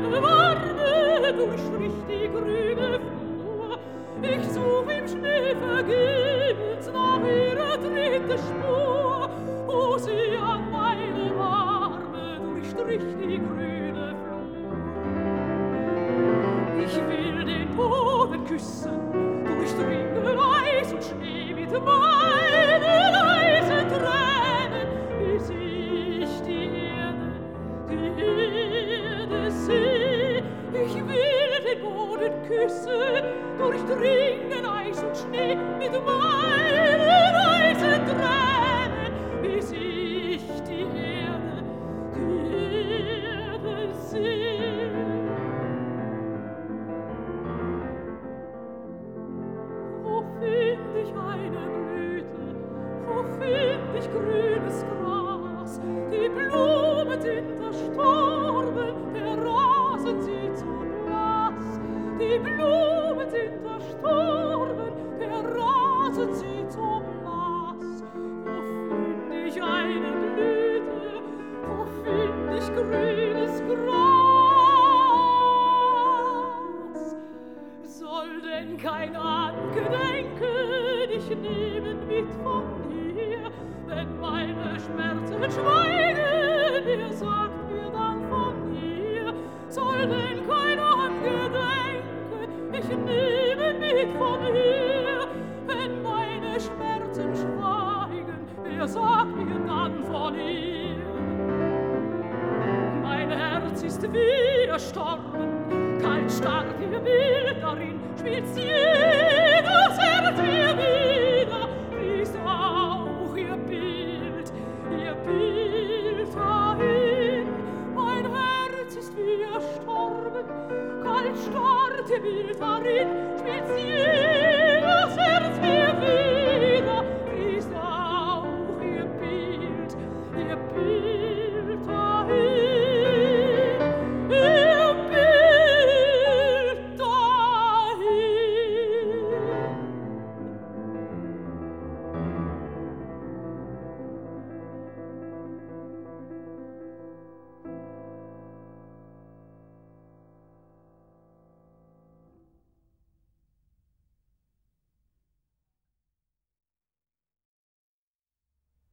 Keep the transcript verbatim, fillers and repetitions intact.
eine Warme durchstrich die grüne Flur. Ich such im Schnee vergebens nach ihrer dritte Spur, wo sie an meine Warme durchstrich die grüne Flur. Ich will den Boden küssen, durchdringen Eis und Schnee mit meinen leisen Tränen, bis ich die Erde, die Erde seh. Ich will den Boden küssen, durchdringen Eis und Schnee mit meinen leisen Tränen, bis ich die Erde, die Erde seh. Wo find ich eine Blüte, wo find ich grünes Gras? Die Blumen sind erstorben, der Rasen sieht so blass. Die Blumen sind erstorben, der Rasen sieht so blass. Wo find ich eine Blüte, wo find ich grünes Gras? Soll denn kein Angedenken dich nehmen mit von hier, wenn meine Schmerzen schweigen, wer sagt mir dann von hier? Soll denn kein Angedenken dich nehmen mit von hier, wenn meine Schmerzen schweigen, wer sagt mir dann von hier? Mein Herz ist wie erstorben, kalt starrt ihr Bild darin, spielt's jedes Herz ihr wieder, fließt auch ihr Bild, ihr Bild dahin. Mein Herz ist wie erstorben, kalt starrt ihr Bild darin, spielt's jedes